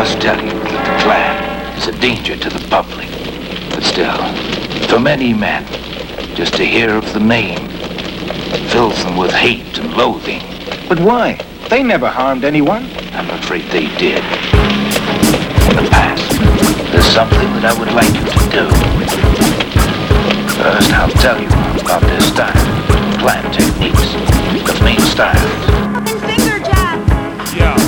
must tell you that the Klan is a danger to the public. But still, for many men, just to hear of the name fills them with hate and loathing. But why? They never harmed anyone. I'm afraid they did. In the past, there's something that I would like you to do. First, I'll tell you about their style, Klan techniques, the main styles. Finger jab. Yeah.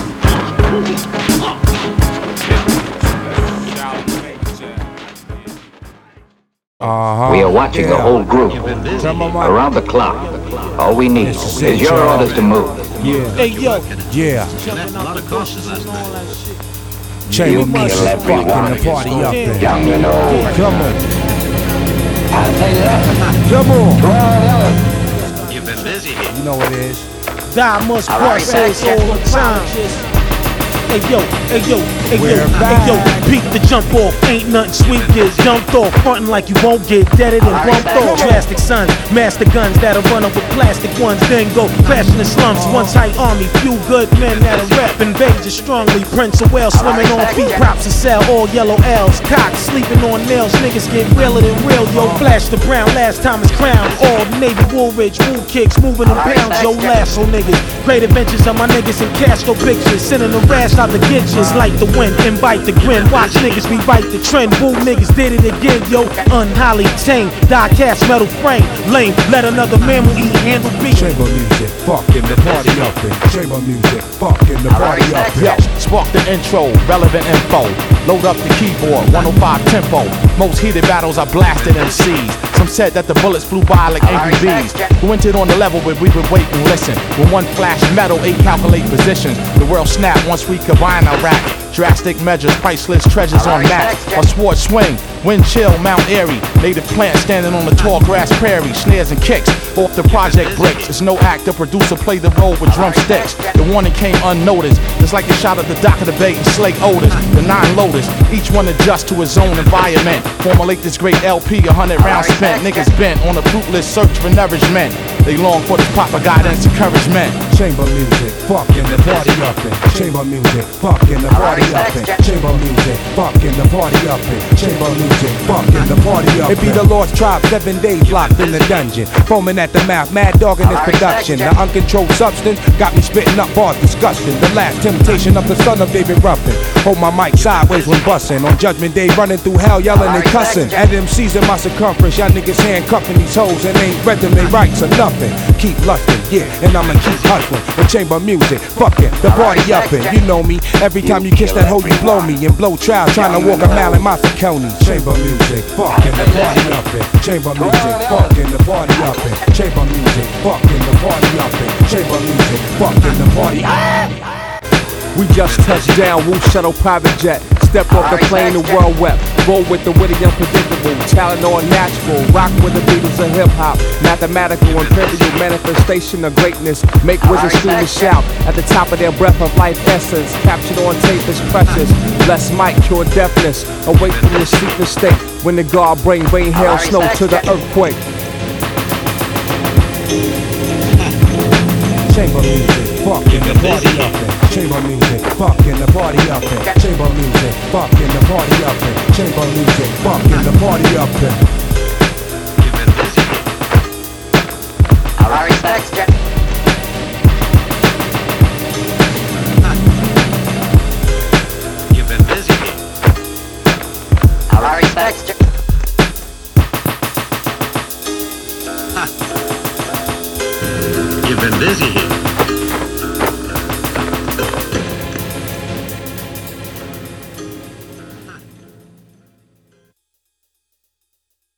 We are watching the whole group around the clock. All we need is your orders to move. Yeah. Hey, yo. Yeah. You Chamber kill everyone, fucking the party up there. young and old. Come on. I'll tell you that. Come on. To all the others. You've been busy here. You know what it is. Die must All right, bust us all the time. Hey yo, hey yo, hey yo, We're hey yo, back. peek the jump off, ain't nothing sweet, get jumped off, frontin' like you won't get deaded and bumped off. Drastic sons, master guns that'll run up with plastic ones, then go crash in the slums. One tight army, few good men that'll rap and beg just strongly. Prince of Wales swimming on feet, props to sell, all yellow L's, cock sleeping on nails, niggas get realer than real, yo. Flash the brown, last time it's crowned, all Navy Woolridge, wool kicks, moving them pounds, yo. Lasso niggas, great adventures of my niggas in Castro pictures, sending the rash out the ditches like the wind, invite the grin. Watch niggas rewrite the trend. Boo niggas did it again, yo. Unholly tame, die cast metal frame. Lame, let another mammal eat, handle beat. Chamber music, fucking the party up in. Chamber music, fucking the party up in. Yo, spark the intro, relevant info. Load up the keyboard, 105 tempo. Most heated battles are blasted MCs. Some said that the bullets flew by like angry bees. Who entered on the level where we would wait and listen. When one flash metal, 8 calculate positions. The world snapped once we combine our rap. Drastic measures, priceless treasures on map. A sword swing, wind chill, Mount Airy. Native plant standing on the tall grass prairie. Snares and kicks off the project bricks. It's no act, the producer played the role with drumsticks. The warning came unnoticed. It's like the shot at the dock of the bay and Slake Otis. The 9 Lotus, each one adjusts to his own environment. Formulate this great LP, 100 rounds spent. Niggas bent on a fruitless search for nourishment. They long for this proper guidance, encouragement. Chamber music, fucking the party up in. Chamber music, fucking the party up in. Chamber music, fucking the party up in. Chamber music, fucking the party up in. It be the Lost Tribe, 7 days locked in the dungeon. Foaming at the mouth, mad dog in this production. The uncontrolled substance got me spitting up bars disgusting. The last temptation of the son of David Ruffin. Hold my mic sideways when bustin'. On Judgment Day, running through hell, yelling and cussing. At MCs in my circumference, y'all niggas handcuffing these hoes and ain't read them they rights or nothing. Keep lustin', yeah, and I'ma keep hustling. With chamber music, fucking the party up in. You know me, every time you kiss that hoe, you blow me and blow trial, trying to walk a mile in my Coney. Chamber music, fucking the party up in. Chamber music, fucking the party up in. Chamber music, fucking the party up in. Chamber music, fucking the party up. We just touched down, Woo Shuttle private jet. Step off the plane, the world wept. Roll with the witty, unpredictable. Talent all natural. Rock with the Beatles of hip hop. Mathematical, imperial manifestation of greatness. Make wizards scream and shout at the top of their breath of life essence. Captured on tape is precious. Bless Mike, cure deafness. Awake from the sleepless state. When the God bring rain, hail, snow to the earthquake. Chamber music, fucking the party up in. Chamber music, fucking the party up in. Chamber music, fucking the party up in. Chamber music, fucking the party up in. All right, thanks, Jeff. You've been busy. All right, thanks, Jeff. You've been busy here.